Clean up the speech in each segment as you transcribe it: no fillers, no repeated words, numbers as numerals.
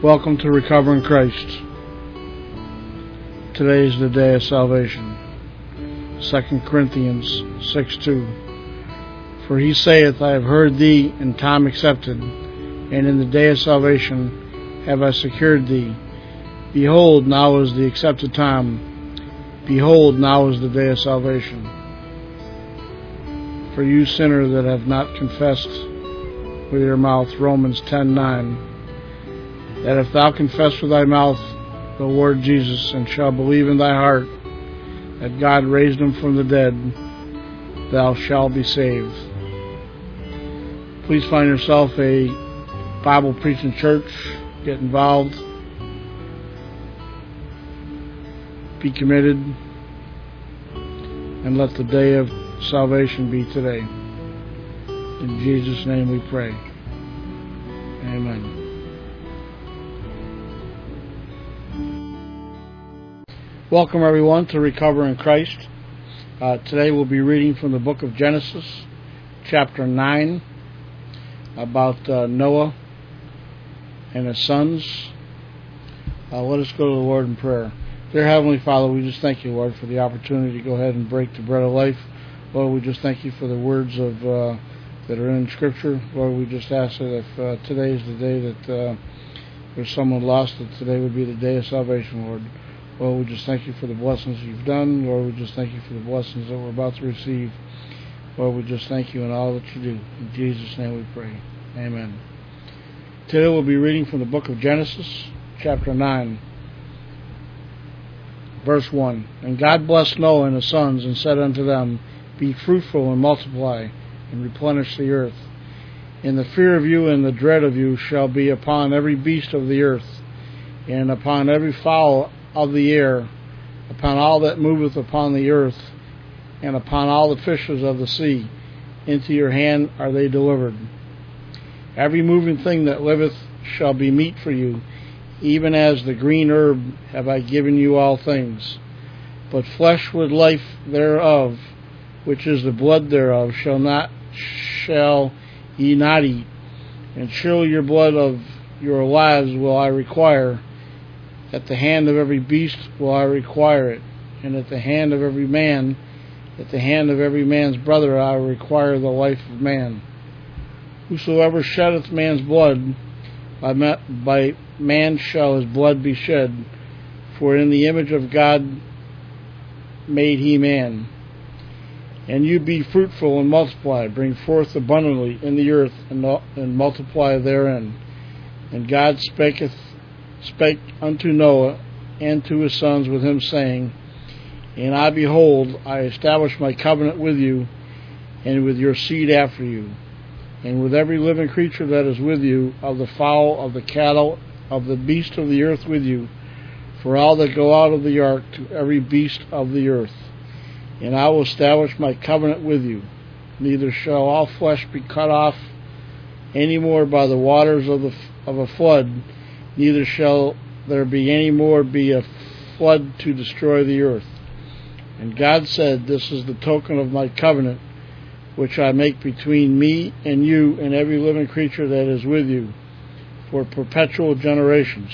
Welcome to Recovering Christ. Today is the day of salvation. 2 Corinthians 6:2. For he saith, I have heard thee in time accepted, and in the day of salvation have I secured thee. Behold, now is the accepted time. Behold, now is the day of salvation. For you sinner that have not confessed with your mouth, Romans 10:9, that if thou confess with thy mouth the Lord Jesus, and shall believe in thy heart that God raised him from the dead, thou shalt be saved. Please find yourself a Bible preaching church. Get involved. Be committed. And let the day of salvation be today. In Jesus' name we pray. Amen. Welcome everyone to Recovering Christ. Today we'll be reading from the book of Genesis, chapter 9, about Noah and his sons. Let us go to the Lord in prayer. Dear Heavenly Father, we just thank you, Lord, for the opportunity to go ahead and break the bread of life. Lord, we just thank you for the words of that are in Scripture. Lord, we just ask that if today is the day that there's someone lost, that today would be the day of salvation, Lord. Lord, we just thank you for the blessings you've done. Lord, we just thank you for the blessings that we're about to receive. Lord, we just thank you in all that you do. In Jesus' name we pray. Amen. Today we'll be reading from the book of Genesis, chapter 9, verse 1. And God blessed Noah and his sons, and said unto them, Be fruitful and multiply, and replenish the earth. And the fear of you and the dread of you shall be upon every beast of the earth, and upon every fowl of the air, upon all that moveth upon the earth, and upon all the fishes of the sea. Into your hand are they delivered. Every moving thing that liveth shall be meat for you, even as the green herb have I given you all things. But flesh with life thereof, which is the blood thereof, shall ye not eat. And surely your blood of your lives will I require. At the hand of every beast will I require it, and at the hand of every man, at the hand of every man's brother I will require the life of man. Whosoever sheddeth man's blood, by man shall his blood be shed, for in the image of God made he man. And you be fruitful and multiply, bring forth abundantly in the earth, and multiply therein. And God spake unto Noah and to his sons with him, saying, And I, behold, I establish my covenant with you, and with your seed after you, and with every living creature that is with you, of the fowl, of the cattle, of the beast of the earth with you, for all that go out of the ark, to every beast of the earth. And I will establish my covenant with you. Neither shall all flesh be cut off any more by the waters of a flood, neither shall there be any more be a flood to destroy the earth. And God said, This is the token of my covenant, which I make between me and you and every living creature that is with you, for perpetual generations.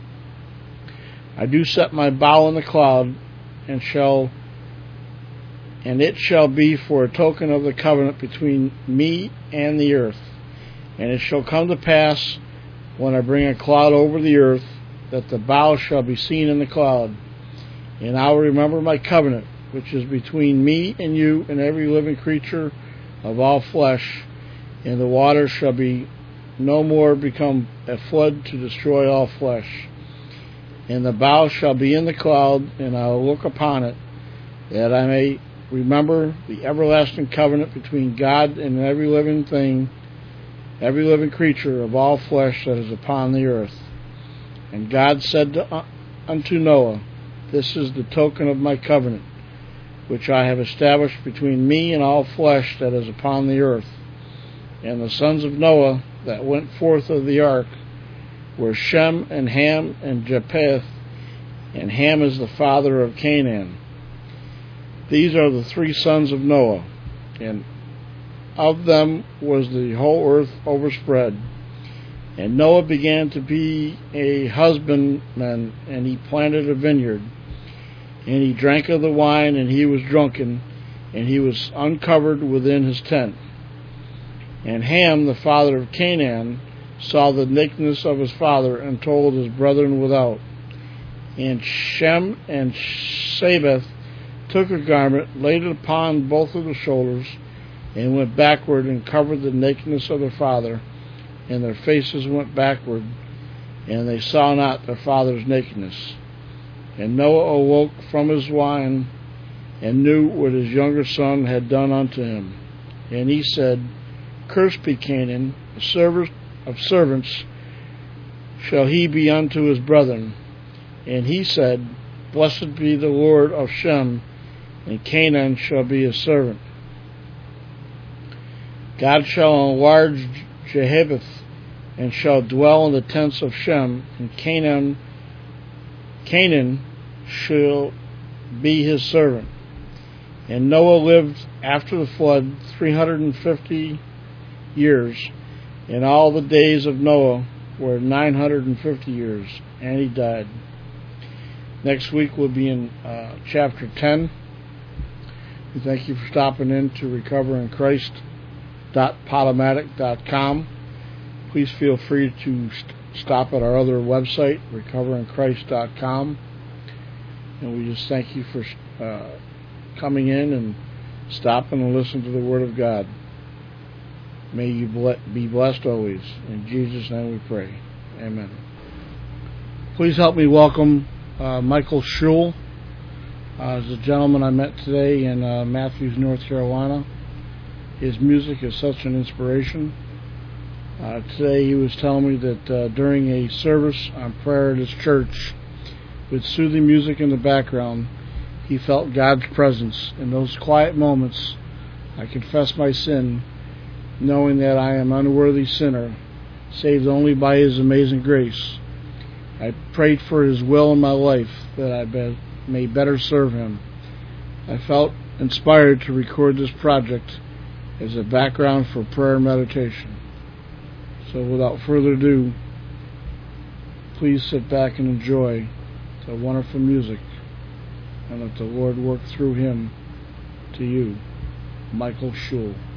I do set my bow in the cloud, and it shall be for a token of the covenant between me and the earth. And it shall come to pass, when I bring a cloud over the earth, that the bow shall be seen in the cloud. And I will remember my covenant, which is between me and you and every living creature of all flesh, and the waters shall be no more become a flood to destroy all flesh. And the bow shall be in the cloud, and I will look upon it, that I may remember the everlasting covenant between God and every living thing, every living creature of all flesh that is upon the earth. And God said unto Noah, This is the token of my covenant, which I have established between me and all flesh that is upon the earth. And the sons of Noah that went forth of the ark were Shem and Ham and Japheth, and Ham is the father of Canaan. These are the three sons of Noah, and of them was the whole earth overspread. And Noah began to be a husbandman, and he planted a vineyard. And he drank of the wine, and he was drunken, and he was uncovered within his tent. And Ham, the father of Canaan, saw the nakedness of his father, and told his brethren without. And Shem and Japheth took a garment, laid it upon both of the shoulders, and went backward, and covered the nakedness of their father, and their faces went backward, and they saw not their father's nakedness. And Noah awoke from his wine, and knew what his younger son had done unto him. And he said, Cursed be Canaan, a servant of servants shall he be unto his brethren. And he said, Blessed be the Lord of Shem, and Canaan shall be his servant. God shall enlarge Japheth, and shall dwell in the tents of Shem, and Canaan shall be his servant. And Noah lived after the flood 350 years, and all the days of Noah were 950 years, and he died. Next week we'll be in chapter 10. We thank you for stopping in to recoveringrichrist.podomatic.com. Please feel free to stop at our other website, recoveringrichrist.com. And we just thank you for coming in and stopping and listening to the Word of God. May you be blessed always. In Jesus' name we pray. Amen. Please help me welcome Michael Schul. Is a gentleman I met today in Matthews, North Carolina. His music is such an inspiration. Today he was telling me that during a service on prayer at his church, with soothing music in the background, he felt God's presence. In those quiet moments, I confess my sin, knowing that I am an unworthy sinner, saved only by his amazing grace. I prayed for his will in my life, that I may better serve him. I felt inspired to record this project as a background for prayer and meditation. So without further ado, please sit back and enjoy the wonderful music, and let the Lord work through him to you, Michael Schul.